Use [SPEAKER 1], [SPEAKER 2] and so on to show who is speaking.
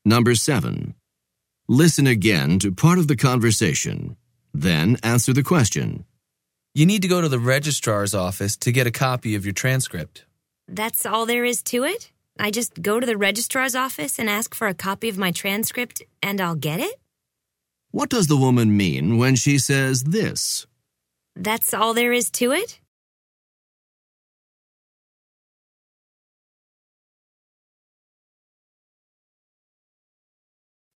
[SPEAKER 1] Number 7. Listen again to part of the conversation. Then answer the question.
[SPEAKER 2] You need to go to the registrar's office to get a copy of your transcript.
[SPEAKER 3] That's all there is to it? I just go to the registrar's office and ask for a copy of my transcript, and I'll get it?
[SPEAKER 1] What does the woman mean when she says this?
[SPEAKER 3] That's all there is to it?